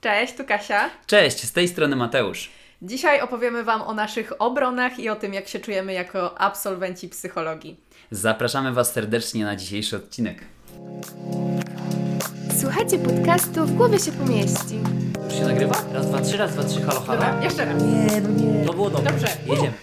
Cześć, tu Kasia. Cześć, z tej strony Mateusz. Dzisiaj opowiemy Wam o naszych obronach i o tym, jak się czujemy jako absolwenci psychologii. Zapraszamy Was serdecznie na dzisiejszy odcinek. Słuchajcie podcastu W głowie się pomieści. Już się nagrywa? Raz, dwa, trzy, halo, halo. Dobra, jeszcze raz. To było dobre. Dobrze. Jedziemy.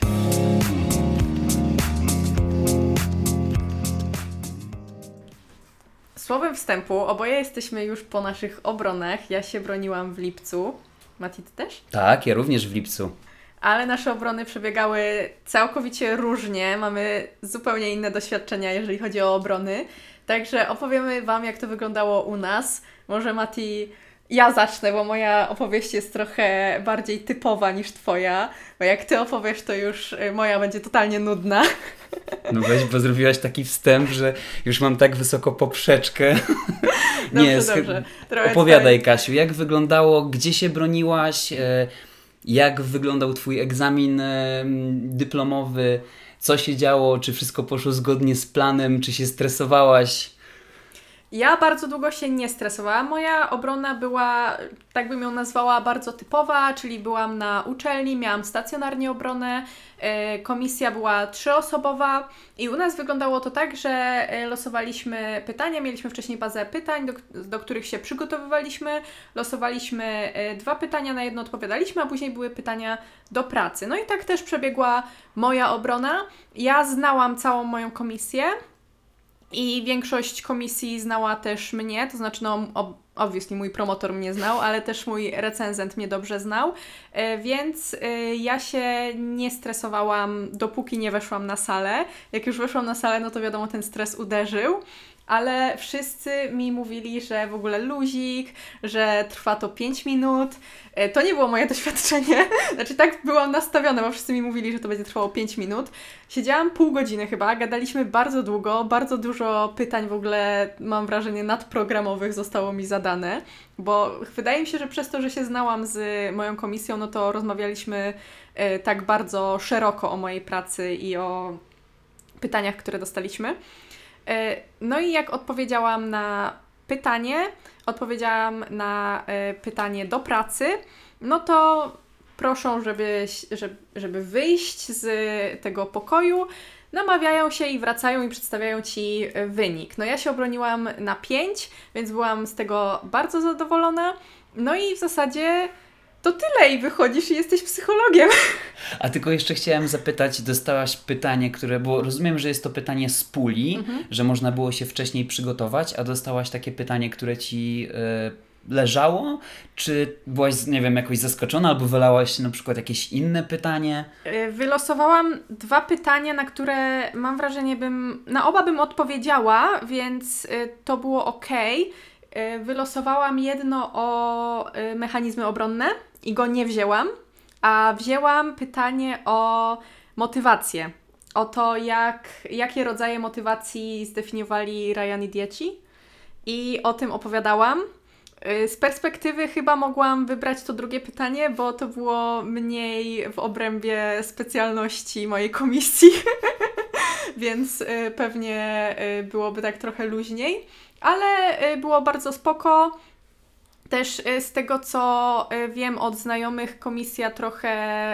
Słowem wstępu, oboje jesteśmy już po naszych obronach. Ja się broniłam w lipcu. Mati, ty też? Tak, ja również w lipcu. Ale nasze obrony przebiegały całkowicie różnie. Mamy zupełnie inne doświadczenia, jeżeli chodzi o obrony. Także opowiemy Wam, jak to wyglądało u nas. Może Mati, ja zacznę, bo moja opowieść jest trochę bardziej typowa niż Twoja. Bo jak Ty opowiesz, to już moja będzie totalnie nudna. No weź, bo zrobiłaś taki wstęp, że już mam tak wysoko poprzeczkę. Dobrze. Trochę Opowiadaj, Kasiu, jak wyglądało, gdzie się broniłaś, jak wyglądał Twój egzamin dyplomowy, co się działo, czy wszystko poszło zgodnie z planem, czy się stresowałaś? Ja bardzo długo się nie stresowałam. Moja obrona była, tak bym ją nazwała, bardzo typowa, czyli byłam na uczelni, miałam stacjonarnie obronę, komisja była 3-osobowa i u nas wyglądało to tak, że losowaliśmy pytania, mieliśmy wcześniej bazę pytań, do których się przygotowywaliśmy, losowaliśmy 2 pytania, na jedno odpowiadaliśmy, a później były pytania do pracy. No i tak też przebiegła moja obrona. Ja znałam całą moją komisję. I większość komisji znała też mnie, to znaczy obviously mój promotor mnie znał, ale też mój recenzent mnie dobrze znał, więc ja się nie stresowałam, dopóki nie weszłam na salę. Jak już weszłam na salę, no to wiadomo, ten stres uderzył, ale wszyscy mi mówili, że w ogóle luzik, że trwa to 5 minut. To nie było moje doświadczenie. Znaczy tak byłam nastawiona, bo wszyscy mi mówili, że to będzie trwało 5 minut. Siedziałam pół godziny chyba, gadaliśmy bardzo długo, bardzo dużo pytań w ogóle, mam wrażenie, nadprogramowych zostało mi zadane, bo wydaje mi się, że przez to, że się znałam z moją komisją, no to rozmawialiśmy tak bardzo szeroko o mojej pracy i o pytaniach, które dostaliśmy. No i jak odpowiedziałam na pytanie do pracy, no to proszą, żeby wyjść z tego pokoju, namawiają się i wracają i przedstawiają Ci wynik. No ja się obroniłam na 5, więc byłam z tego bardzo zadowolona. No i w zasadzie to tyle i wychodzisz i jesteś psychologiem. A tylko jeszcze chciałem zapytać, dostałaś pytanie, które było, rozumiem, że jest to pytanie z puli, że można było się wcześniej przygotować, a dostałaś takie pytanie, które Ci leżało? Czy byłaś, nie wiem, jakoś zaskoczona, albo wylałaś na przykład jakieś inne pytanie? Wylosowałam 2 pytania, na które mam wrażenie na oba bym odpowiedziała, więc to było okej. Wylosowałam jedno o mechanizmy obronne i go nie wzięłam, a wzięłam pytanie o motywację. O to, jakie rodzaje motywacji zdefiniowali Ryan i Dieci i o tym opowiadałam. Z perspektywy chyba mogłam wybrać to drugie pytanie, bo to było mniej w obrębie specjalności mojej komisji, więc pewnie byłoby tak trochę luźniej. Ale było bardzo spoko. Też z tego, co wiem od znajomych, komisja trochę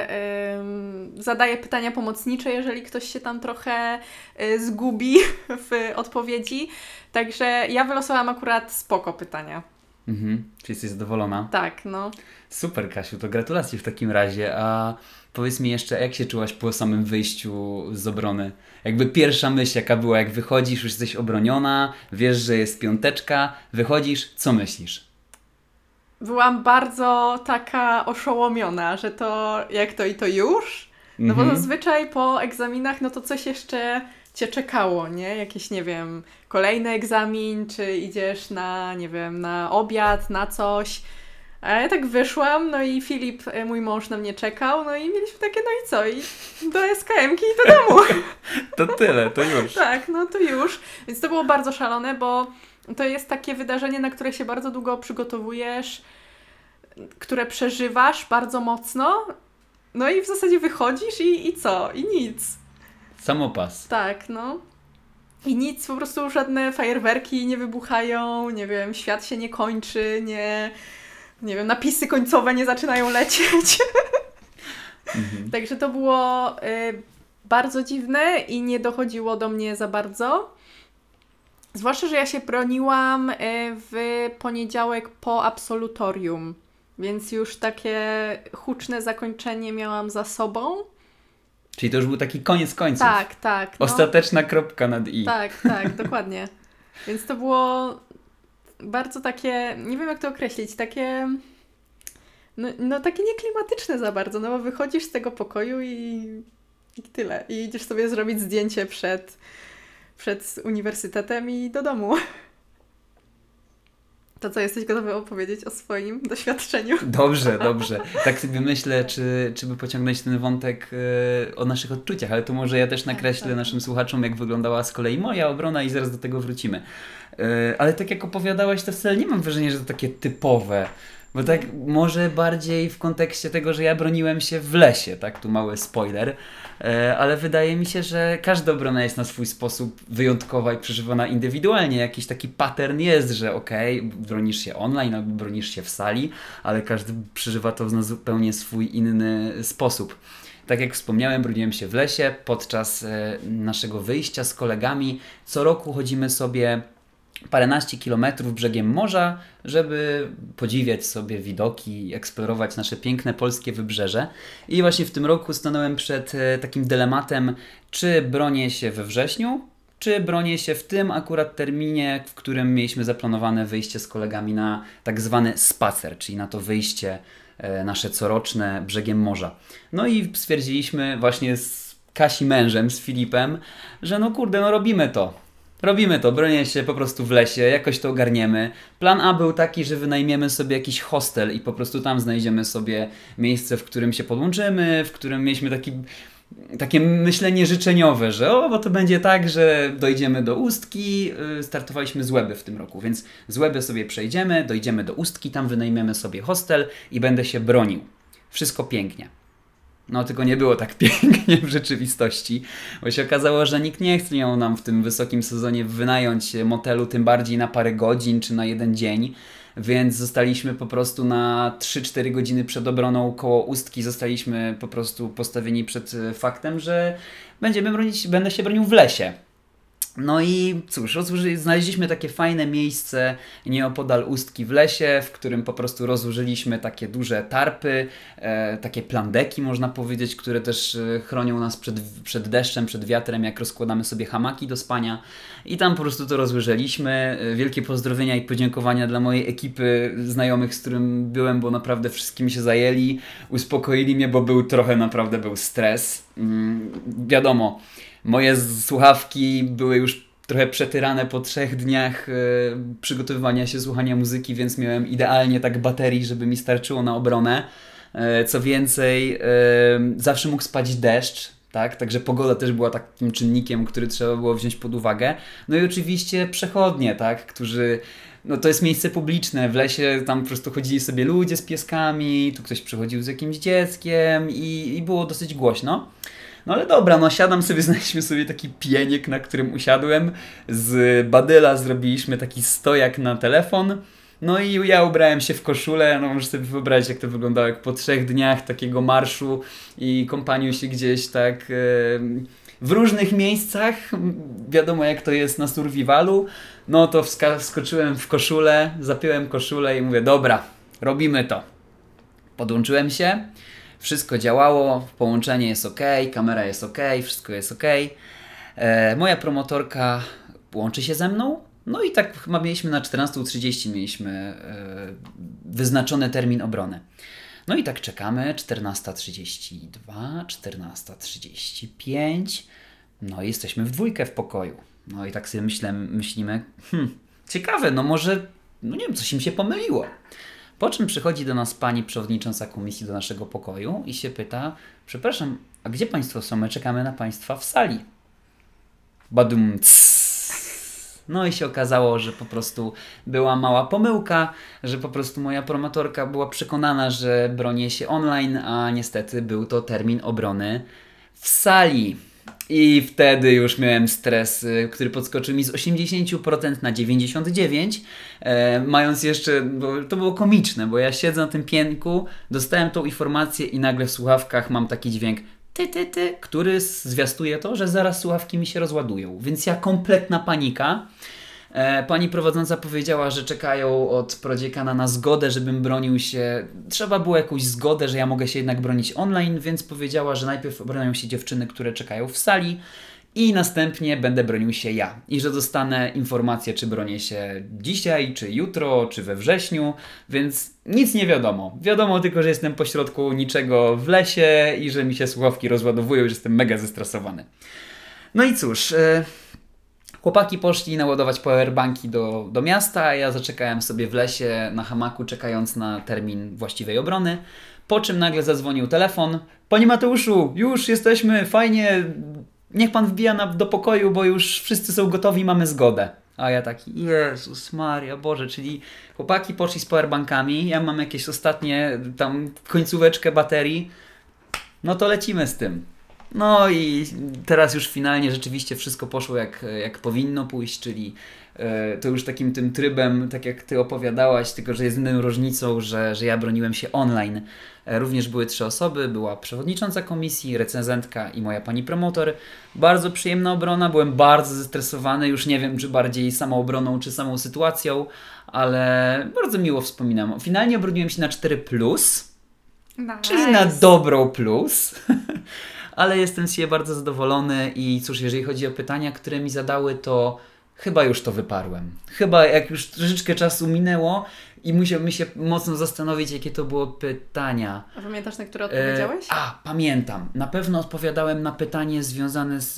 zadaje pytania pomocnicze, jeżeli ktoś się tam trochę zgubi w odpowiedzi. Także ja wylosowałam akurat spoko pytania. Czy jesteś zadowolona? Tak, no. Super, Kasiu, to gratulacje w takim razie. A powiedz mi jeszcze, jak się czułaś po samym wyjściu z obrony? Jakby pierwsza myśl, jaka była, jak wychodzisz, już jesteś obroniona, wiesz, że jest 5, wychodzisz, co myślisz? Byłam bardzo taka oszołomiona, że to jak to i to już? No bo zazwyczaj po egzaminach, no to coś jeszcze Cię czekało, nie? Jakiś, nie wiem, kolejny egzamin, czy idziesz na, nie wiem, na obiad, na coś. A ja tak wyszłam, no i Filip, mój mąż, na mnie czekał, no i mieliśmy takie, no i co? I do SKM-ki i do domu. To tyle, to już. Tak, no to już. Więc to było bardzo szalone, bo to jest takie wydarzenie, na które się bardzo długo przygotowujesz, które przeżywasz bardzo mocno, no i w zasadzie wychodzisz i co? I nic. Samopas. Tak, no. I nic, po prostu żadne fajerwerki nie wybuchają, nie wiem, świat się nie kończy, nie wiem, napisy końcowe nie zaczynają lecieć. Także to było bardzo dziwne i nie dochodziło do mnie za bardzo. Zwłaszcza, że ja się broniłam w poniedziałek po absolutorium, więc już takie huczne zakończenie miałam za sobą. Czyli to już był taki koniec końców. Tak. No, Ostateczna kropka nad i. tak, dokładnie. Więc to było bardzo takie, nie wiem jak to określić, takie, no takie nieklimatyczne za bardzo, no bo wychodzisz z tego pokoju i tyle. I idziesz sobie zrobić zdjęcie przed uniwersytetem i do domu. To co, jesteś gotowy opowiedzieć o swoim doświadczeniu? Dobrze. Tak sobie myślę, czy by pociągnąć ten wątek o naszych odczuciach, ale to może ja też nakreślę tak. naszym słuchaczom, jak wyglądała z kolei moja obrona i zaraz do tego wrócimy. Ale tak jak opowiadałaś, to wcale nie mam wrażenia, że to takie typowe. Bo tak może bardziej w kontekście tego, że ja broniłem się w lesie, tak? Tu mały spoiler. Ale wydaje mi się, że każda obrona jest na swój sposób wyjątkowa i przeżywana indywidualnie. Jakiś taki pattern jest, że bronisz się online albo bronisz się w sali, ale każdy przeżywa to na zupełnie swój inny sposób. Tak jak wspomniałem, broniłem się w lesie podczas naszego wyjścia z kolegami. Co roku chodzimy sobie paręnaście kilometrów brzegiem morza, żeby podziwiać sobie widoki, eksplorować nasze piękne polskie wybrzeże. I właśnie w tym roku stanąłem przed takim dylematem, czy bronię się we wrześniu, czy bronię się w tym akurat terminie, w którym mieliśmy zaplanowane wyjście z kolegami na tak zwany spacer, czyli na to wyjście nasze coroczne brzegiem morza. No i stwierdziliśmy właśnie z Kasi mężem, z Filipem, że robimy to, bronię się po prostu w lesie, jakoś to ogarniemy. Plan A był taki, że wynajmiemy sobie jakiś hostel i po prostu tam znajdziemy sobie miejsce, w którym się podłączymy, w którym mieliśmy takie myślenie życzeniowe, że bo to będzie tak, że dojdziemy do Ustki, startowaliśmy z Łeby w tym roku, więc z Łeby sobie przejdziemy, dojdziemy do Ustki, tam wynajmiemy sobie hostel i będę się bronił. Wszystko pięknie. No tylko nie było tak pięknie w rzeczywistości, bo się okazało, że nikt nie chciał nam w tym wysokim sezonie wynająć motelu, tym bardziej na parę godzin czy na jeden dzień, więc zostaliśmy po prostu na 3-4 godziny przed obroną koło Ustki, zostaliśmy po prostu postawieni przed faktem, że będę się bronił w lesie. No i cóż, znaleźliśmy takie fajne miejsce nieopodal Ustki w lesie, w którym po prostu rozłożyliśmy takie duże tarpy, takie plandeki można powiedzieć, które też chronią nas przed deszczem, przed wiatrem, jak rozkładamy sobie hamaki do spania. I tam po prostu to rozłożyliśmy. Wielkie pozdrowienia i podziękowania dla mojej ekipy znajomych, z którym byłem, bo naprawdę wszystkim się zajęli, uspokoili mnie, bo naprawdę był stres. Wiadomo, moje słuchawki były już trochę przetyrane po 3 dniach przygotowywania się, słuchania muzyki, więc miałem idealnie tak baterii, żeby mi starczyło na obronę. Co więcej, zawsze mógł spać deszcz, tak? Także pogoda też była takim czynnikiem, który trzeba było wziąć pod uwagę. No i oczywiście przechodnie, tak? Którzy... No to jest miejsce publiczne, w lesie tam po prostu chodzili sobie ludzie z pieskami, tu ktoś przychodził z jakimś dzieckiem i było dosyć głośno. No ale dobra, siadam sobie, znaleźliśmy sobie taki pieniek, na którym usiadłem. Z badyla zrobiliśmy taki stojak na telefon. No i ja ubrałem się w koszulę, możesz sobie wyobrazić, jak to wyglądało, jak po 3 dniach takiego marszu i kąpaniu się gdzieś tak w różnych miejscach. Wiadomo, jak to jest na survivalu. No to wskoczyłem w koszulę, zapiąłem koszulę i mówię, dobra, robimy to. Podłączyłem się. Wszystko działało, połączenie jest ok, kamera jest ok, wszystko jest ok. Moja promotorka łączy się ze mną. No i tak chyba mieliśmy na 14:30 wyznaczony termin obrony. No i tak czekamy, 14:32, 14:35. No i jesteśmy w dwójkę w pokoju. No i tak sobie myślimy, ciekawe, może, nie wiem, coś im się pomyliło. Po czym przychodzi do nas pani przewodnicząca komisji do naszego pokoju i się pyta, przepraszam, a gdzie państwo są? My czekamy na państwa w sali. Badum, No i się okazało, że po prostu była mała pomyłka, że po prostu moja promotorka była przekonana, że bronię się online, a niestety był to termin obrony w sali. I wtedy już miałem stres, który podskoczył mi z 80% na 99%, mając jeszcze, bo to było komiczne, bo ja siedzę na tym pięku, dostałem tą informację i nagle w słuchawkach mam taki dźwięk który zwiastuje to, że zaraz słuchawki mi się rozładują. Więc ja kompletna panika. Pani prowadząca powiedziała, że czekają od prodziekana na zgodę, żebym bronił się. Trzeba było jakąś zgodę, że ja mogę się jednak bronić online, więc powiedziała, że najpierw bronią się dziewczyny, które czekają w sali i następnie będę bronił się ja. I że dostanę informację, czy bronię się dzisiaj, czy jutro, czy we wrześniu, więc nic nie wiadomo. Wiadomo tylko, że jestem pośrodku niczego w lesie i że mi się słuchawki rozładowują, że jestem mega zestresowany. No i cóż... Chłopaki poszli naładować powerbanki do miasta, a ja zaczekałem sobie w lesie na hamaku, czekając na termin właściwej obrony. Po czym nagle zadzwonił telefon. Panie Mateuszu, już jesteśmy, fajnie, niech pan wbija do pokoju, bo już wszyscy są gotowi, mamy zgodę. A ja taki, Jezus Maria, Boże, czyli chłopaki poszli z powerbankami, ja mam jakieś ostatnie tam końcóweczkę baterii, no to lecimy z tym. No i teraz już finalnie rzeczywiście wszystko poszło jak powinno pójść, czyli to już takim tym trybem, tak jak Ty opowiadałaś, tylko że jest inną różnicą, że ja broniłem się online. Również były 3 osoby, była przewodnicząca komisji, recenzentka i moja pani promotor. Bardzo przyjemna obrona, byłem bardzo zestresowany, już nie wiem czy bardziej samą obroną, czy samą sytuacją, ale bardzo miło wspominam. Finalnie obroniłem się na 4+, czyli na dobrą plus. Ale jestem z siebie bardzo zadowolony i cóż, jeżeli chodzi o pytania, które mi zadały, to chyba już to wyparłem. Chyba jak już troszeczkę czasu minęło i musiałbym się mocno zastanowić, jakie to było pytania. A pamiętasz, na które odpowiedziałeś? Pamiętam. Na pewno odpowiadałem na pytanie związane z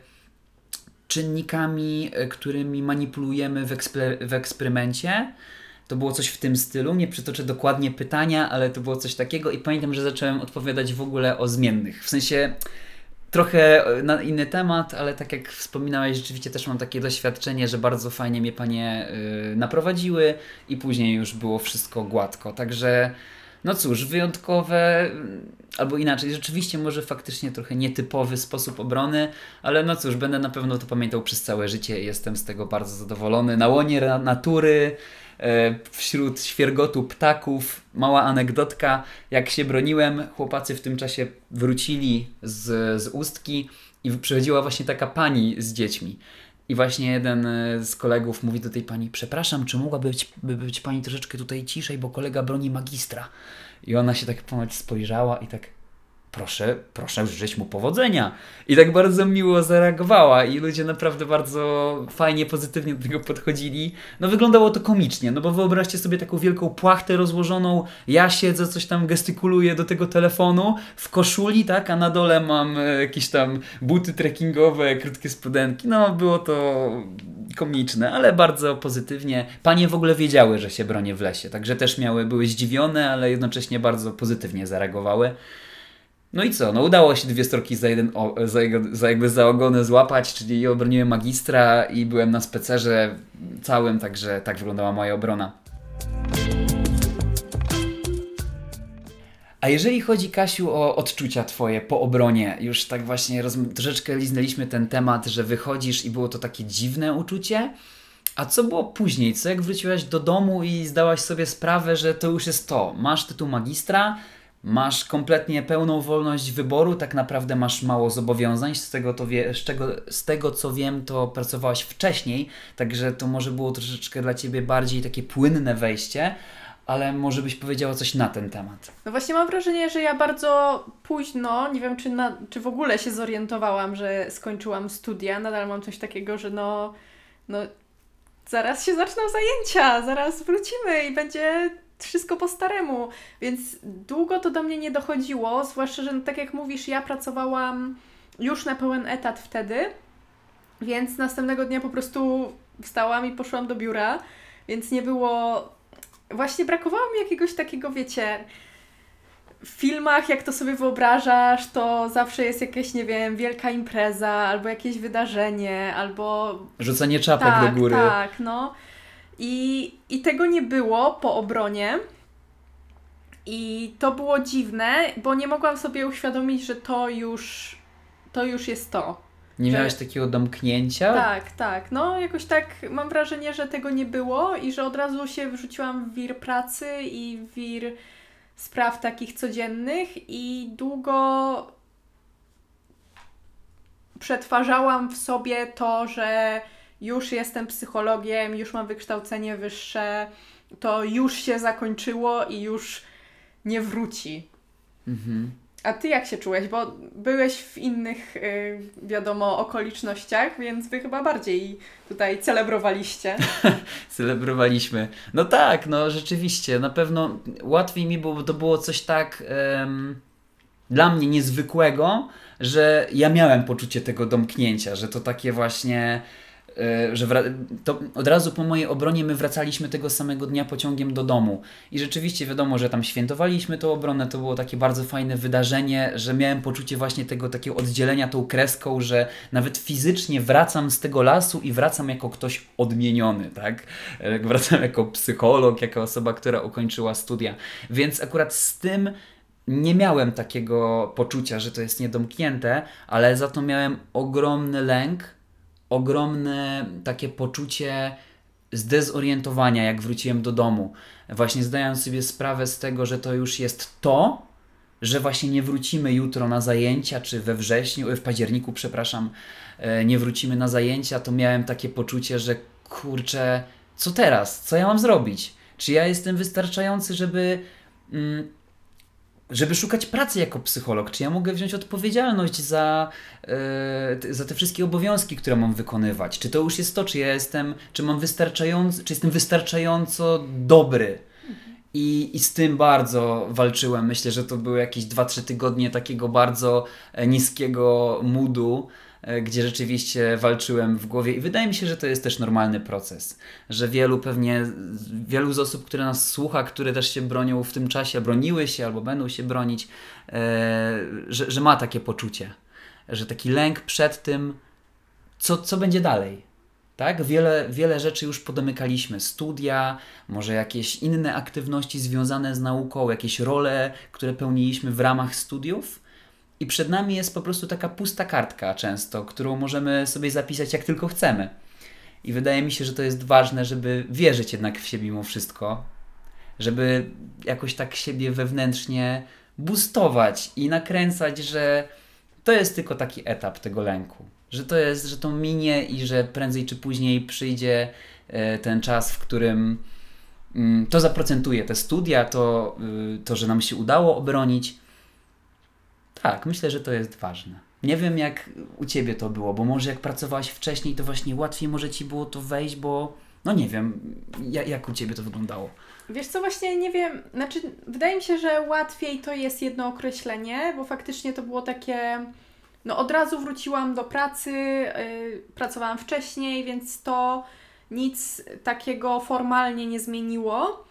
czynnikami, którymi manipulujemy w eksperymencie. To było coś w tym stylu, nie przytoczę dokładnie pytania, ale to było coś takiego i pamiętam, że zacząłem odpowiadać w ogóle o zmiennych. W sensie trochę na inny temat, ale tak jak wspominałeś, rzeczywiście też mam takie doświadczenie, że bardzo fajnie mnie panie naprowadziły i później już było wszystko gładko. Także no cóż, wyjątkowe, albo inaczej, rzeczywiście może faktycznie trochę nietypowy sposób obrony, ale no cóż, będę na pewno to pamiętał przez całe życie i jestem z tego bardzo zadowolony. Na łonie natury, wśród świergotu ptaków, mała anegdotka, jak się broniłem, chłopacy w tym czasie wrócili z Ustki i przychodziła właśnie taka pani z dziećmi. I właśnie jeden z kolegów mówi do tej pani, przepraszam, czy mogłaby być pani troszeczkę tutaj ciszej, bo kolega broni magistra. I ona się tak ponoć spojrzała i tak, proszę życzyć mu powodzenia. I tak bardzo miło zareagowała i ludzie naprawdę bardzo fajnie, pozytywnie do tego podchodzili. No wyglądało to komicznie, no bo wyobraźcie sobie taką wielką płachtę rozłożoną, ja siedzę, coś tam gestykuluję do tego telefonu w koszuli, tak, a na dole mam jakieś tam buty trekkingowe, krótkie spodenki. No było to komiczne, ale bardzo pozytywnie. Panie w ogóle wiedziały, że się bronię w lesie, także też były zdziwione, ale jednocześnie bardzo pozytywnie zareagowały. No i co? No udało się 2 storki za ogonę złapać, czyli obroniłem magistra i byłem na specerze całym, także tak wyglądała moja obrona. A jeżeli chodzi, Kasiu, o odczucia Twoje po obronie, już tak właśnie troszeczkę liznęliśmy ten temat, że wychodzisz i było to takie dziwne uczucie, a co było później? Co jak wróciłaś do domu i zdałaś sobie sprawę, że to już jest to, masz tytuł magistra, masz kompletnie pełną wolność wyboru, tak naprawdę masz mało zobowiązań, z tego co wiem, to pracowałaś wcześniej, także to może było troszeczkę dla Ciebie bardziej takie płynne wejście, ale może byś powiedziała coś na ten temat. No właśnie mam wrażenie, że ja bardzo późno, nie wiem czy w ogóle się zorientowałam, że skończyłam studia, nadal mam coś takiego, że no zaraz się zaczną zajęcia, zaraz wrócimy i będzie wszystko po staremu, więc długo to do mnie nie dochodziło, zwłaszcza, że tak jak mówisz, ja pracowałam już na pełen etat wtedy, więc następnego dnia po prostu wstałam i poszłam do biura, więc nie było... Właśnie brakowało mi jakiegoś takiego, wiecie, w filmach, jak to sobie wyobrażasz, to zawsze jest jakaś, nie wiem, wielka impreza, albo jakieś wydarzenie, albo... Rzucanie czapek do góry. Tak, no. I tego nie było po obronie i to było dziwne, bo nie mogłam sobie uświadomić, że to już to już jest to. Nie że- miałaś takiego domknięcia? Tak. No jakoś tak mam wrażenie, że tego nie było i że od razu się wrzuciłam w wir pracy i w wir spraw takich codziennych i długo przetwarzałam w sobie to, że już jestem psychologiem, już mam wykształcenie wyższe, to już się zakończyło i już nie wróci. Mhm. A ty jak się czułeś? Bo byłeś w innych, wiadomo, okolicznościach, więc wy chyba bardziej tutaj celebrowaliście. Celebrowaliśmy. No tak, no rzeczywiście, na pewno łatwiej mi było, bo to było coś tak dla mnie niezwykłego, że ja miałem poczucie tego domknięcia, że to takie właśnie, to od razu po mojej obronie my wracaliśmy tego samego dnia pociągiem do domu i rzeczywiście wiadomo, że tam świętowaliśmy tą obronę, to było takie bardzo fajne wydarzenie, że miałem poczucie właśnie tego takiego oddzielenia tą kreską, że nawet fizycznie wracam z tego lasu i wracam jako ktoś odmieniony, tak? Wracam jako psycholog, jako osoba, która ukończyła studia, więc akurat z tym nie miałem takiego poczucia, że to jest niedomknięte, ale za to miałem ogromny lęk, ogromne takie poczucie zdezorientowania, jak wróciłem do domu. Właśnie zdając sobie sprawę z tego, że to już jest to, że właśnie nie wrócimy jutro na zajęcia, czy we wrześniu, w październiku, przepraszam, nie wrócimy na zajęcia, to miałem takie poczucie, że kurczę, co teraz? Co ja mam zrobić? Czy ja jestem wystarczający, żeby szukać pracy jako psycholog? Czy ja mogę wziąć odpowiedzialność za te wszystkie obowiązki, które mam wykonywać? Czy to już jest to, czy jestem wystarczająco dobry? I z tym bardzo walczyłem. Myślę, że to były jakieś 2-3 tygodnie takiego bardzo niskiego moodu, gdzie rzeczywiście walczyłem w głowie i wydaje mi się, że to jest też normalny proces, że wielu z osób, które nas słucha, które też się bronią w tym czasie, broniły się albo będą się bronić, że ma takie poczucie, że taki lęk przed tym, co będzie dalej. Tak? Wiele rzeczy już podomykaliśmy. Studia, może jakieś inne aktywności związane z nauką, jakieś role, które pełniliśmy w ramach studiów. I przed nami jest po prostu taka pusta kartka często, którą możemy sobie zapisać jak tylko chcemy. I wydaje mi się, że to jest ważne, żeby wierzyć jednak w siebie mimo wszystko, żeby jakoś tak siebie wewnętrznie boostować i nakręcać, że to jest tylko taki etap tego lęku. Że to minie i że prędzej czy później przyjdzie ten czas, w którym to zaprocentuje te studia, to, że nam się udało obronić. Tak, myślę, że to jest ważne. Nie wiem, jak u Ciebie to było, bo może jak pracowałaś wcześniej, to właśnie łatwiej może Ci było to wejść, bo no nie wiem, jak u Ciebie to wyglądało. Wiesz co, właśnie nie wiem, znaczy wydaje mi się, że łatwiej to jest jedno określenie, bo faktycznie to było takie, no od razu wróciłam do pracy, pracowałam wcześniej, więc to nic takiego formalnie nie zmieniło.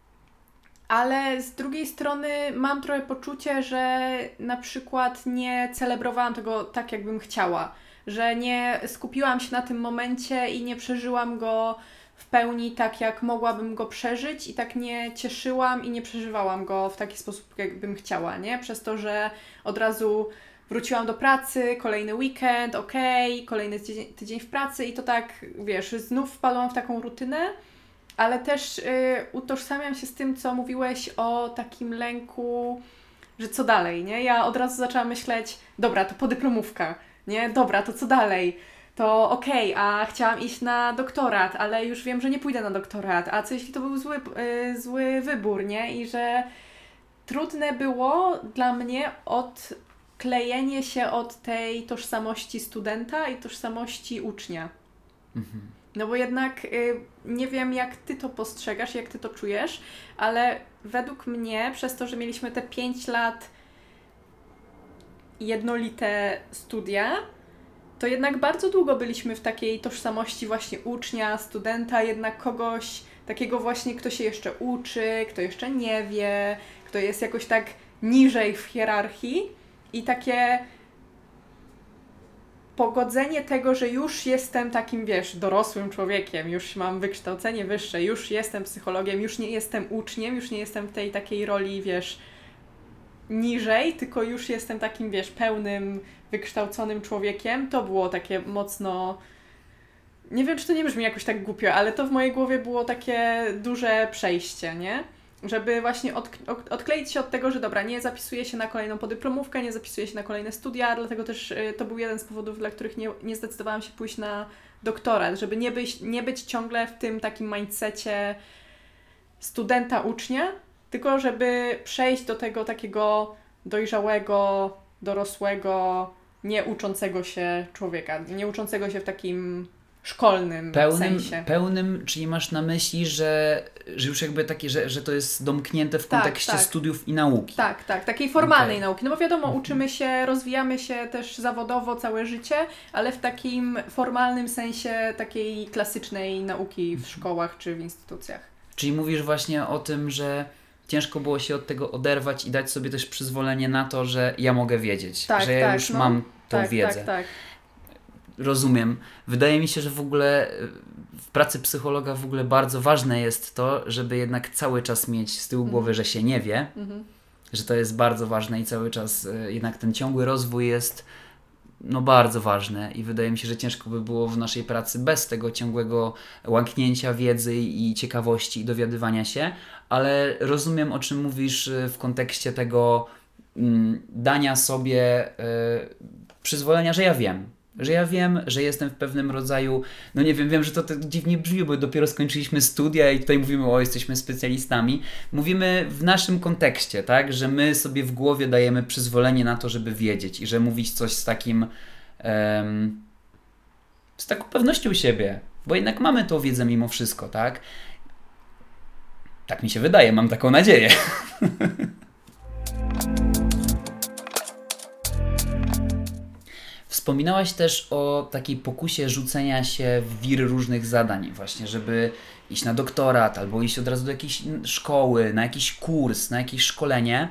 Ale z drugiej strony mam trochę poczucie, że na przykład nie celebrowałam tego tak, jakbym chciała. Że nie skupiłam się na tym momencie i nie przeżyłam go w pełni tak, jak mogłabym go przeżyć i tak nie cieszyłam i nie przeżywałam go w taki sposób, jakbym chciała, nie? Przez to, że od razu wróciłam do pracy, kolejny weekend, kolejny tydzień w pracy i to tak, wiesz, znów wpadłam w taką rutynę. Ale też utożsamiam się z tym, co mówiłeś o takim lęku, że co dalej, nie? Ja od razu zaczęłam myśleć, dobra, to podyplomówka, nie? Dobra, to co dalej? To a chciałam iść na doktorat, ale już wiem, że nie pójdę na doktorat, a co jeśli to był zły wybór, nie? I że trudne było dla mnie odklejenie się od tej tożsamości studenta i tożsamości ucznia. Mhm. No bo jednak nie wiem, jak Ty to postrzegasz, jak Ty to czujesz, ale według mnie, przez to, że mieliśmy te 5 lat jednolite studia, to jednak bardzo długo byliśmy w takiej tożsamości właśnie ucznia, studenta, jednak kogoś takiego właśnie, kto się jeszcze uczy, kto jeszcze nie wie, kto jest jakoś tak niżej w hierarchii i takie pogodzenie tego, że już jestem takim, wiesz, dorosłym człowiekiem, już mam wykształcenie wyższe, już jestem psychologiem, już nie jestem uczniem, już nie jestem w tej takiej roli, wiesz, niżej, tylko już jestem takim, wiesz, pełnym, wykształconym człowiekiem, to było takie mocno... Nie wiem, czy to nie brzmi jakoś tak głupio, ale to w mojej głowie było takie duże przejście, nie? Żeby właśnie odkleić się od tego, że dobra, nie zapisuję się na kolejną podyplomówkę, nie zapisuję się na kolejne studia, dlatego też to był jeden z powodów, dla których nie zdecydowałam się pójść na doktorat, żeby nie być ciągle w tym takim mindsetie studenta-ucznia, tylko żeby przejść do tego takiego dojrzałego, dorosłego, nie uczącego się człowieka, nie uczącego się w takim szkolnym sensie. Pełnym, czyli masz na myśli, że już jakby takie, że to jest domknięte w kontekście studiów i nauki. Tak, takiej formalnej nauki. No bo wiadomo, uczymy się, rozwijamy się też zawodowo całe życie, ale w takim formalnym sensie takiej klasycznej nauki w szkołach czy w instytucjach. Czyli mówisz właśnie o tym, że ciężko było się od tego oderwać i dać sobie też przyzwolenie na to, że ja mogę wiedzieć, że ja już mam tą wiedzę. Tak. Rozumiem. Wydaje mi się, że w ogóle w pracy psychologa w ogóle bardzo ważne jest to, żeby jednak cały czas mieć z tyłu głowy, że się nie wie, że to jest bardzo ważne i cały czas jednak ten ciągły rozwój jest bardzo ważny i wydaje mi się, że ciężko by było w naszej pracy bez tego ciągłego łaknięcia wiedzy i ciekawości i dowiadywania się, ale rozumiem, o czym mówisz w kontekście tego dania sobie przyzwolenia, że ja wiem, że jestem w pewnym rodzaju, no nie wiem, wiem, że to dziwnie brzmi, bo dopiero skończyliśmy studia i tutaj mówimy, jesteśmy specjalistami. Mówimy w naszym kontekście, tak, że my sobie w głowie dajemy przyzwolenie na to, żeby wiedzieć i że mówić coś z takim, z taką pewnością siebie, bo jednak mamy tą wiedzę mimo wszystko, tak? Tak mi się wydaje, mam taką nadzieję. Wspominałaś też o takiej pokusie rzucenia się w wir różnych zadań właśnie, żeby iść na doktorat albo iść od razu do jakiejś szkoły, na jakiś kurs, na jakieś szkolenie.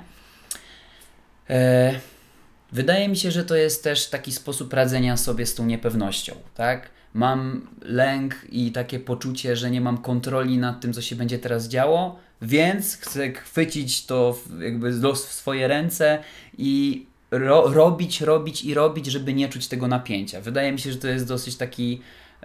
Wydaje mi się, że to jest też taki sposób radzenia sobie z tą niepewnością, tak? Mam lęk i takie poczucie, że nie mam kontroli nad tym, co się będzie teraz działo, więc chcę chwycić to jakby w swoje ręce i robić, żeby nie czuć tego napięcia. Wydaje mi się, że to jest dosyć taki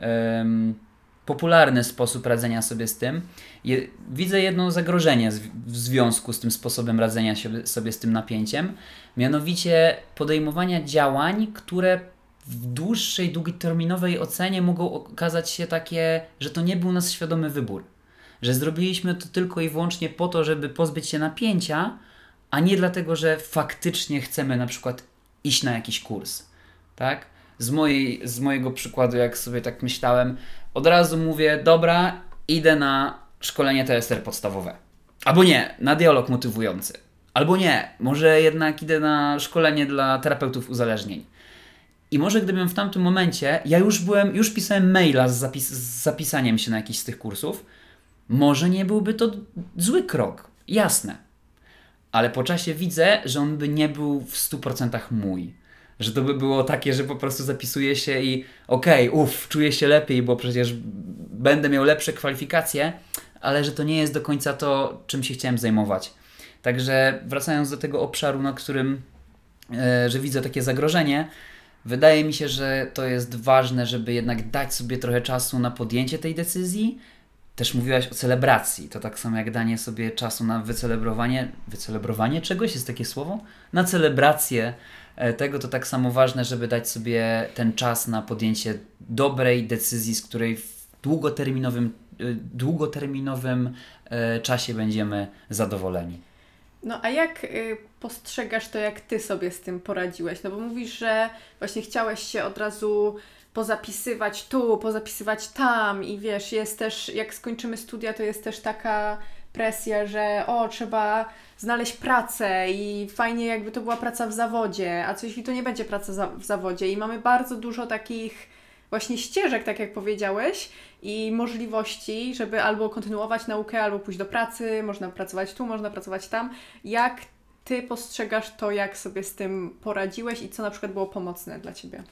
popularny sposób radzenia sobie z tym. Widzę jedno zagrożenie w związku z tym sposobem radzenia sobie z tym napięciem, mianowicie podejmowania działań, które w długoterminowej ocenie mogą okazać się takie, że to nie był nasz świadomy wybór. Że zrobiliśmy to tylko i wyłącznie po to, żeby pozbyć się napięcia, a nie dlatego, że faktycznie chcemy na przykład iść na jakiś kurs, tak? Z mojego przykładu, jak sobie tak myślałem, od razu mówię, dobra, idę na szkolenie TSR podstawowe. Albo nie, na dialog motywujący. Albo nie, może jednak idę na szkolenie dla terapeutów uzależnień. I może gdybym w tamtym momencie, ja już pisałem maila z zapisaniem się na jakiś z tych kursów, może nie byłby to zły krok, jasne. Ale po czasie widzę, że on by nie był w 100% mój. Że to by było takie, że po prostu zapisuję się i czuję się lepiej, bo przecież będę miał lepsze kwalifikacje, ale że to nie jest do końca to, czym się chciałem zajmować. Także wracając do tego obszaru, na którym, że widzę takie zagrożenie, wydaje mi się, że to jest ważne, żeby jednak dać sobie trochę czasu na podjęcie tej decyzji. Też mówiłaś o celebracji. To tak samo jak danie sobie czasu na wycelebrowanie czegoś, jest takie słowo? Na celebrację tego to tak samo ważne, żeby dać sobie ten czas na podjęcie dobrej decyzji, z której w długoterminowym czasie będziemy zadowoleni. No a jak postrzegasz to, jak Ty sobie z tym poradziłeś? No bo mówisz, że właśnie chciałeś się od razu pozapisywać tu, pozapisywać tam i wiesz, jest też, jak skończymy studia, to jest też taka presja, że trzeba znaleźć pracę i fajnie jakby to była praca w zawodzie, a co jeśli to nie będzie praca w zawodzie i mamy bardzo dużo takich właśnie ścieżek, tak jak powiedziałeś, i możliwości, żeby albo kontynuować naukę, albo pójść do pracy, można pracować tu, można pracować tam. Jak Ty postrzegasz to, jak sobie z tym poradziłeś i co na przykład było pomocne dla Ciebie?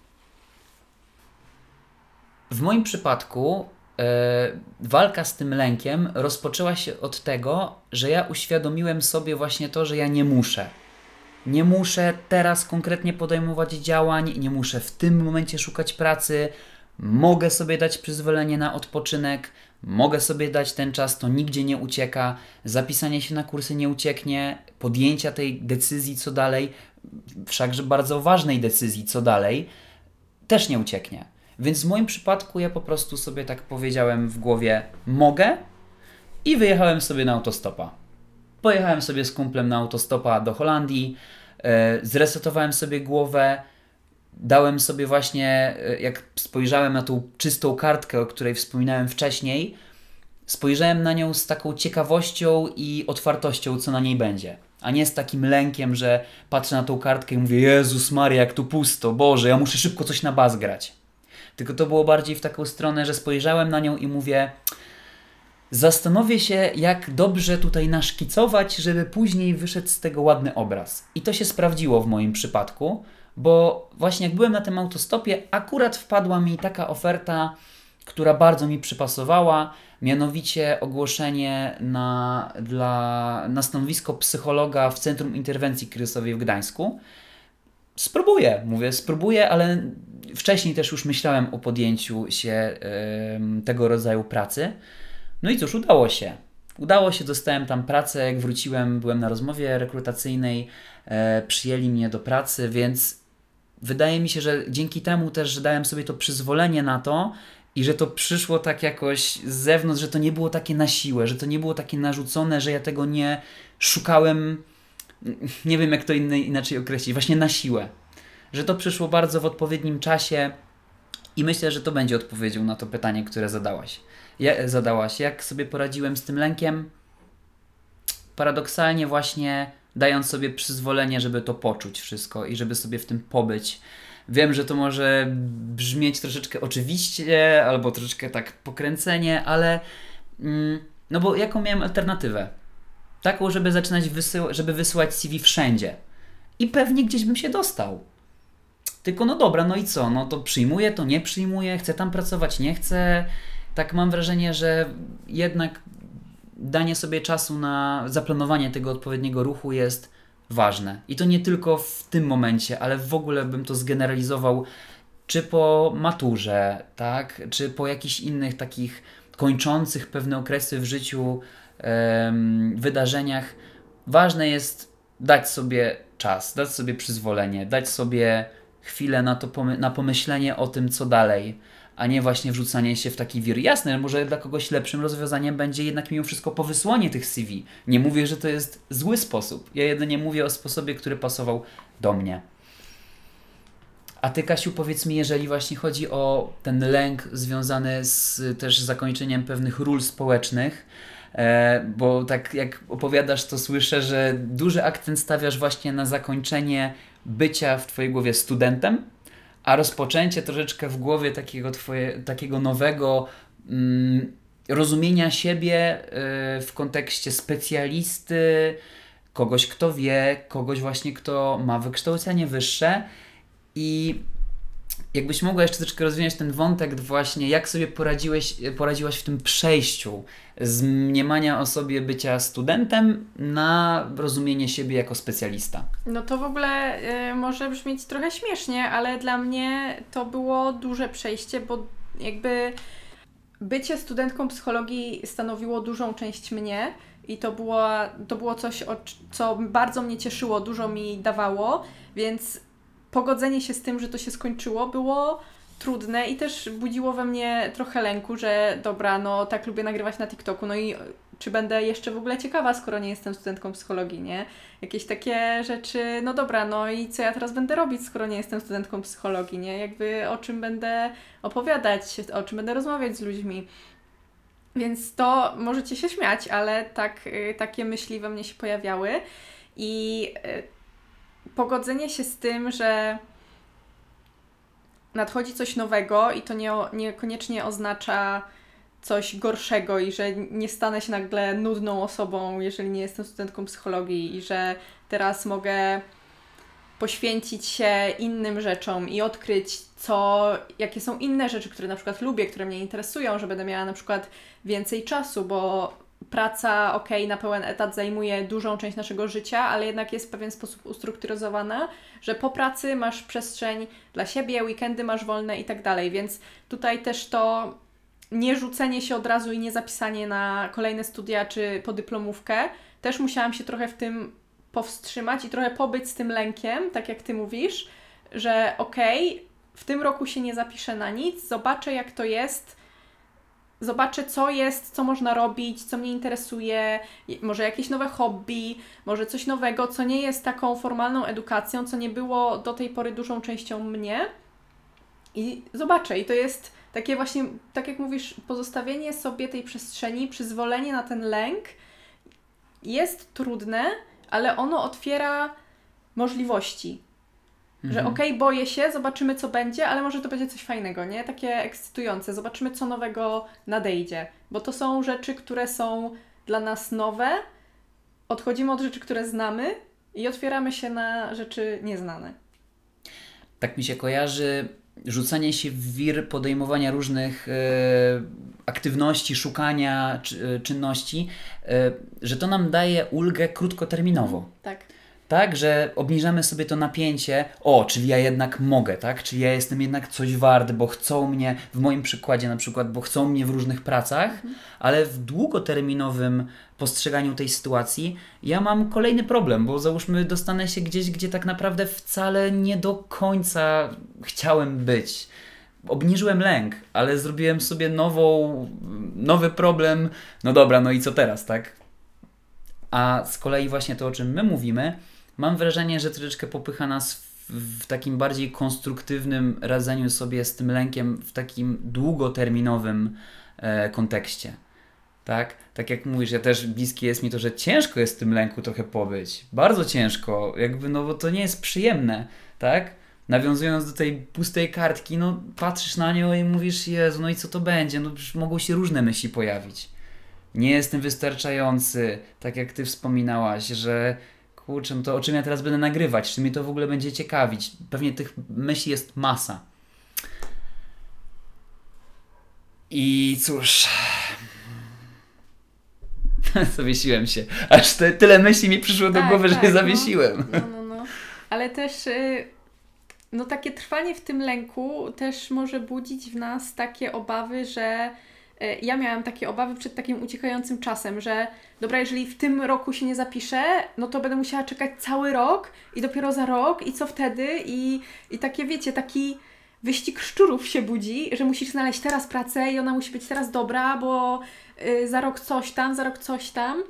W moim przypadku walka z tym lękiem rozpoczęła się od tego, że ja uświadomiłem sobie właśnie to, że ja nie muszę. Nie muszę teraz konkretnie podejmować działań, nie muszę w tym momencie szukać pracy, mogę sobie dać przyzwolenie na odpoczynek, mogę sobie dać ten czas, to nigdzie nie ucieka, zapisanie się na kursy nie ucieknie, podjęcia tej decyzji co dalej, wszakże bardzo ważnej decyzji co dalej, też nie ucieknie. Więc w moim przypadku ja po prostu sobie tak powiedziałem w głowie mogę i wyjechałem sobie na autostopa. Pojechałem sobie z kumplem na autostopa do Holandii, zresetowałem sobie głowę, dałem sobie właśnie, jak spojrzałem na tą czystą kartkę, o której wspominałem wcześniej, spojrzałem na nią z taką ciekawością i otwartością, co na niej będzie. A nie z takim lękiem, że patrzę na tą kartkę i mówię: Jezus Maria, jak tu pusto, Boże, ja muszę szybko coś na bas grać. Tylko to było bardziej w taką stronę, że spojrzałem na nią i mówię: zastanowię się, jak dobrze tutaj naszkicować, żeby później wyszedł z tego ładny obraz. I to się sprawdziło w moim przypadku, bo właśnie jak byłem na tym autostopie, akurat wpadła mi taka oferta, która bardzo mi przypasowała, mianowicie ogłoszenie na stanowisko psychologa w Centrum Interwencji Kryzysowej w Gdańsku. Spróbuję, ale wcześniej też już myślałem o podjęciu się tego rodzaju pracy. No i cóż, udało się, dostałem tam pracę, jak wróciłem, byłem na rozmowie rekrutacyjnej, przyjęli mnie do pracy, więc wydaje mi się, że dzięki temu też, że dałem sobie to przyzwolenie na to i że to przyszło tak jakoś z zewnątrz, że to nie było takie na siłę, że to nie było takie narzucone, że ja tego nie szukałem, nie wiem jak to inaczej określić, właśnie na siłę. Że to przyszło bardzo w odpowiednim czasie i myślę, że to będzie odpowiedzią na to pytanie, które zadałaś. Jak sobie poradziłem z tym lękiem? Paradoksalnie właśnie dając sobie przyzwolenie, żeby to poczuć wszystko i żeby sobie w tym pobyć. Wiem, że to może brzmieć troszeczkę oczywiście, albo troszeczkę tak pokręcenie, ale no bo jaką miałem alternatywę? Taką, żeby zaczynać żeby wysyłać CV wszędzie. I pewnie gdzieś bym się dostał. Tylko no dobra, no i co? No to przyjmuję, to nie przyjmuję, chcę tam pracować, nie chcę. Tak mam wrażenie, że jednak danie sobie czasu na zaplanowanie tego odpowiedniego ruchu jest ważne. I to nie tylko w tym momencie, ale w ogóle bym to zgeneralizował czy po maturze, tak? Czy po jakichś innych takich kończących pewne okresy w życiu wydarzeniach. Ważne jest dać sobie czas, dać sobie przyzwolenie, dać sobie chwilę na pomyślenie o tym, co dalej, a nie właśnie wrzucanie się w taki wir. Jasne, może dla kogoś lepszym rozwiązaniem będzie jednak mimo wszystko powysłanie tych CV. Nie mówię, że to jest zły sposób. Ja jedynie mówię o sposobie, który pasował do mnie. A ty, Kasiu, powiedz mi, jeżeli właśnie chodzi o ten lęk związany z też zakończeniem pewnych ról społecznych, bo tak jak opowiadasz, to słyszę, że duży akcent stawiasz właśnie na zakończenie bycia w twojej głowie studentem, a rozpoczęcie troszeczkę w głowie takiego nowego rozumienia siebie w kontekście specjalisty, kogoś, kto wie, kogoś właśnie, kto ma wykształcenie wyższe. I jakbyś mogła jeszcze troszeczkę rozwinąć ten wątek właśnie, jak sobie poradziłaś w tym przejściu z mniemania o sobie bycia studentem na rozumienie siebie jako specjalista? No to w ogóle może brzmieć trochę śmiesznie, ale dla mnie to było duże przejście, bo jakby bycie studentką psychologii stanowiło dużą część mnie i to było coś, co bardzo mnie cieszyło, dużo mi dawało, więc pogodzenie się z tym, że to się skończyło, było trudne i też budziło we mnie trochę lęku, że dobra, no tak lubię nagrywać na TikToku, no i czy będę jeszcze w ogóle ciekawa, skoro nie jestem studentką psychologii, nie? Jakieś takie rzeczy, no dobra, no i co ja teraz będę robić, skoro nie jestem studentką psychologii, nie? Jakby o czym będę opowiadać, o czym będę rozmawiać z ludźmi. Więc to możecie się śmiać, ale takie myśli we mnie się pojawiały i pogodzenie się z tym, że nadchodzi coś nowego i to niekoniecznie oznacza coś gorszego i że nie stanę się nagle nudną osobą, jeżeli nie jestem studentką psychologii i że teraz mogę poświęcić się innym rzeczom i odkryć, jakie są inne rzeczy, które na przykład lubię, które mnie interesują, że będę miała na przykład więcej czasu, bo praca, na pełen etat zajmuje dużą część naszego życia, ale jednak jest w pewien sposób ustrukturyzowana, że po pracy masz przestrzeń dla siebie, weekendy masz wolne i tak dalej, więc tutaj też to nie rzucenie się od razu i nie zapisanie na kolejne studia czy podyplomówkę, też musiałam się trochę w tym powstrzymać i trochę pobyć z tym lękiem, tak jak Ty mówisz, że w tym roku się nie zapiszę na nic, zobaczę jak to jest, zobaczę co jest, co można robić, co mnie interesuje, może jakieś nowe hobby, może coś nowego, co nie jest taką formalną edukacją, co nie było do tej pory dużą częścią mnie i zobaczę. I to jest takie właśnie, tak jak mówisz, pozostawienie sobie tej przestrzeni, przyzwolenie na ten lęk jest trudne, ale ono otwiera możliwości. Że boję się, zobaczymy co będzie, ale może to będzie coś fajnego, nie? Takie ekscytujące. Zobaczymy co nowego nadejdzie. Bo to są rzeczy, które są dla nas nowe. Odchodzimy od rzeczy, które znamy i otwieramy się na rzeczy nieznane. Tak mi się kojarzy rzucanie się w wir podejmowania różnych aktywności, szukania czynności, że to nam daje ulgę krótkoterminowo. Tak. Tak, że obniżamy sobie to napięcie, czyli ja jednak mogę, tak? Czyli ja jestem jednak coś wart, bo chcą mnie, w moim przykładzie na przykład, bo chcą mnie w różnych pracach, ale w długoterminowym postrzeganiu tej sytuacji ja mam kolejny problem, bo załóżmy dostanę się gdzieś, gdzie tak naprawdę wcale nie do końca chciałem być. Obniżyłem lęk, ale zrobiłem sobie nowy problem, no dobra, no i co teraz, tak? A z kolei właśnie to, o czym my mówimy, mam wrażenie, że troszeczkę popycha nas w takim bardziej konstruktywnym radzeniu sobie z tym lękiem w takim długoterminowym kontekście. Tak? Tak jak mówisz, ja też bliskie jest mi to, że ciężko jest w tym lęku trochę pobyć. Bardzo ciężko, bo to nie jest przyjemne, tak? Nawiązując do tej pustej kartki, patrzysz na nią i mówisz, Jezu, no i co to będzie? Przecież mogą się różne myśli pojawić. Nie jestem wystarczający, tak jak Ty wspominałaś, że kurczę, to o czym ja teraz będę nagrywać, czy mnie to w ogóle będzie ciekawić. Pewnie tych myśli jest masa. I cóż... Zawiesiłem się. Aż tyle myśli mi przyszło do głowy, że się zawiesiłem. No. Ale też takie trwanie w tym lęku też może budzić w nas takie obawy, że ja miałam takie obawy przed takim uciekającym czasem, że dobra, jeżeli w tym roku się nie zapiszę, no to będę musiała czekać cały rok i dopiero za rok i co wtedy? I takie, wiecie, taki wyścig szczurów się budzi, że musisz znaleźć teraz pracę i ona musi być teraz dobra, bo za rok coś tam.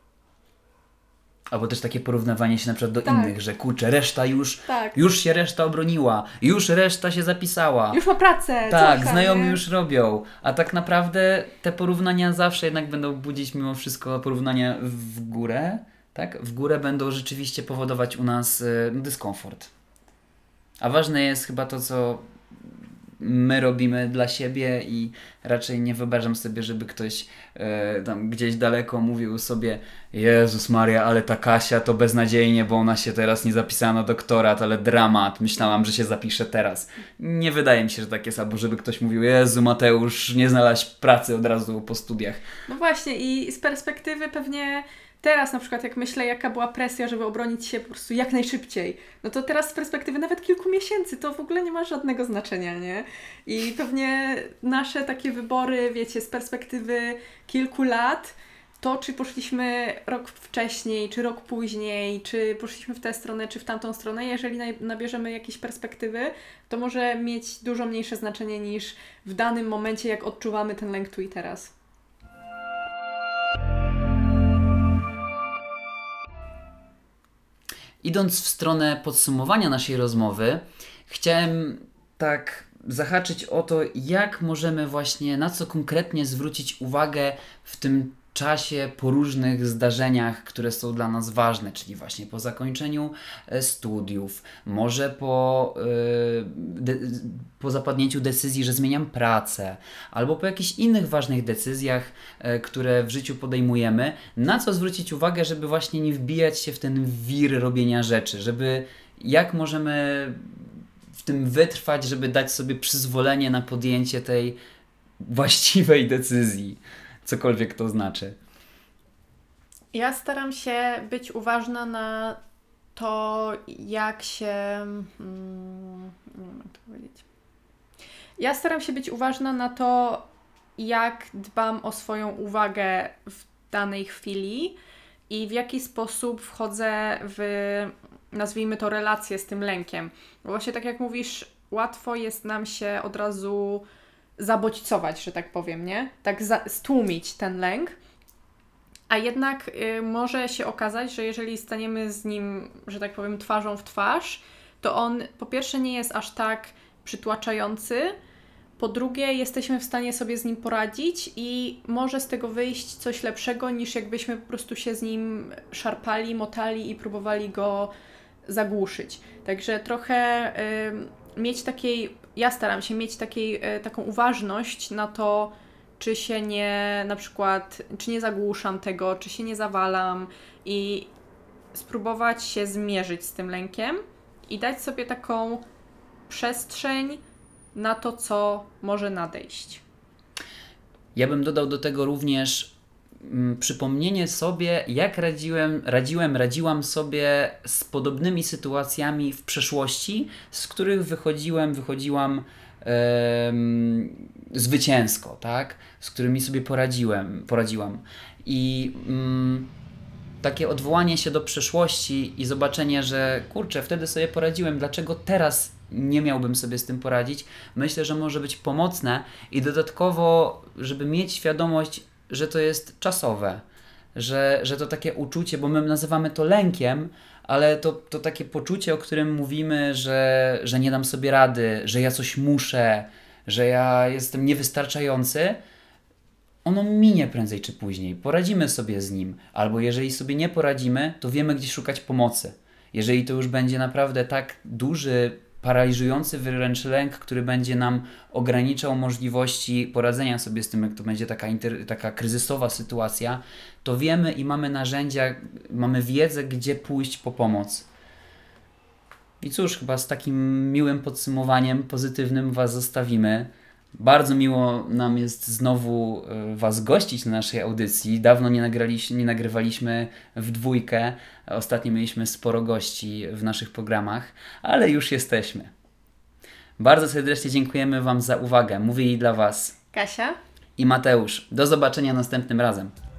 Albo też takie porównywanie się na przykład do innych, że kurczę, reszta już się reszta obroniła, już reszta się zapisała. Już ma pracę. Tak, znajomi już robią. A tak naprawdę te porównania zawsze jednak będą budzić mimo wszystko porównania w górę. Tak? W górę będą rzeczywiście powodować u nas dyskomfort. A ważne jest chyba to, co my robimy dla siebie i raczej nie wyobrażam sobie, żeby ktoś tam gdzieś daleko mówił sobie: Jezus Maria, ale ta Kasia to beznadziejnie, bo ona się teraz nie zapisała na doktorat, ale dramat, myślałam, że się zapisze teraz. Nie wydaje mi się, że tak jest, albo żeby ktoś mówił: Jezu Mateusz, nie znalazł pracy od razu po studiach. No właśnie i z perspektywy pewnie teraz na przykład jak myślę, jaka była presja, żeby obronić się po prostu jak najszybciej, no to teraz z perspektywy nawet kilku miesięcy to w ogóle nie ma żadnego znaczenia, nie? I pewnie nasze takie wybory, wiecie, z perspektywy kilku lat, to czy poszliśmy rok wcześniej, czy rok później, czy poszliśmy w tę stronę, czy w tamtą stronę, jeżeli nabierzemy jakieś perspektywy, to może mieć dużo mniejsze znaczenie niż w danym momencie, jak odczuwamy ten lęk tu i teraz. Idąc w stronę podsumowania naszej rozmowy, chciałem tak zahaczyć o to, jak możemy właśnie, na co konkretnie zwrócić uwagę w tym czasie po różnych zdarzeniach, które są dla nas ważne, czyli właśnie po zakończeniu studiów, może po zapadnięciu decyzji, że zmieniam pracę, albo po jakichś innych ważnych decyzjach, które w życiu podejmujemy, na co zwrócić uwagę, żeby właśnie nie wbijać się w ten wir robienia rzeczy, jak możemy w tym wytrwać, żeby dać sobie przyzwolenie na podjęcie tej właściwej decyzji, cokolwiek to znaczy. Ja staram się być uważna na to, jak się... nie wiem, jak to powiedzieć. Ja staram się być uważna na to, jak dbam o swoją uwagę w danej chwili i w jaki sposób wchodzę w, nazwijmy to, relację z tym lękiem. Bo właśnie tak jak mówisz, łatwo jest nam się od razu zabodźcować, że tak powiem, nie? Tak stłumić ten lęk. A jednak może się okazać, że jeżeli staniemy z nim, że tak powiem, twarzą w twarz, to on po pierwsze nie jest aż tak przytłaczający, po drugie jesteśmy w stanie sobie z nim poradzić i może z tego wyjść coś lepszego, niż jakbyśmy po prostu się z nim szarpali, motali i próbowali go zagłuszyć. Także trochę mieć takiej, ja staram się mieć taką uważność na to, czy się nie, na przykład, czy nie zagłuszam tego, czy się nie zawalam i spróbować się zmierzyć z tym lękiem i dać sobie taką przestrzeń na to, co może nadejść. Ja bym dodał do tego również przypomnienie sobie, jak radziłam sobie z podobnymi sytuacjami w przeszłości, z których wychodziłam zwycięsko, tak? Z którymi sobie poradziłam. I takie odwołanie się do przeszłości i zobaczenie, że kurczę, wtedy sobie poradziłem, dlaczego teraz nie miałbym sobie z tym poradzić, myślę, że może być pomocne i dodatkowo, żeby mieć świadomość, że to jest czasowe, że to takie uczucie, bo my nazywamy to lękiem, ale to takie poczucie, o którym mówimy, że nie dam sobie rady, że ja coś muszę, że ja jestem niewystarczający, ono minie prędzej czy później. Poradzimy sobie z nim. Albo jeżeli sobie nie poradzimy, to wiemy, gdzie szukać pomocy. Jeżeli to już będzie naprawdę tak duży, paraliżujący wręcz lęk, który będzie nam ograniczał możliwości poradzenia sobie z tym, jak to będzie taka kryzysowa sytuacja, to wiemy i mamy narzędzia, mamy wiedzę, gdzie pójść po pomoc. I cóż, chyba z takim miłym podsumowaniem, pozytywnym Was zostawimy. Bardzo miło nam jest znowu Was gościć na naszej audycji. Dawno nie nagrywaliśmy w dwójkę. Ostatnio mieliśmy sporo gości w naszych programach, ale już jesteśmy. Bardzo serdecznie dziękujemy Wam za uwagę. Mówili dla Was Kasia? i Mateusz. Do zobaczenia następnym razem.